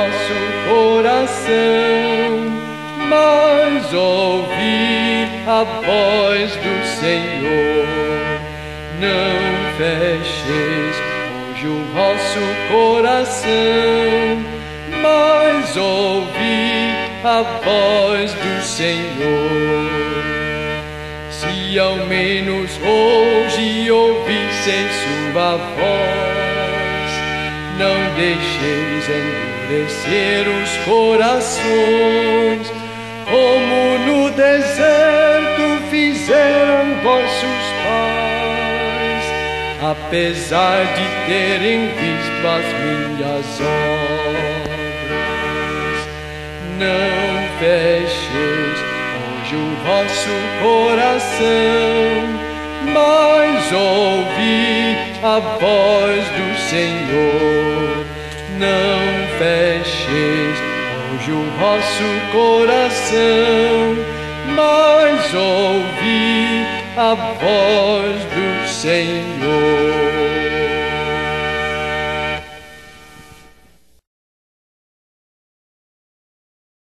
vosso coração, mas ouvi a voz do Senhor. Não fecheis hoje o vosso coração, mas ouvi a voz do Senhor. Se ao menos hoje ouvissem sua voz, não deixeis endurecer os corações, como no deserto fizeram vossos pais, apesar de terem visto as minhas obras. Não fecheis hoje o vosso coração, mas ouvi a voz do Senhor. Não fecheis hoje o vosso coração, mas ouvi a voz do Senhor.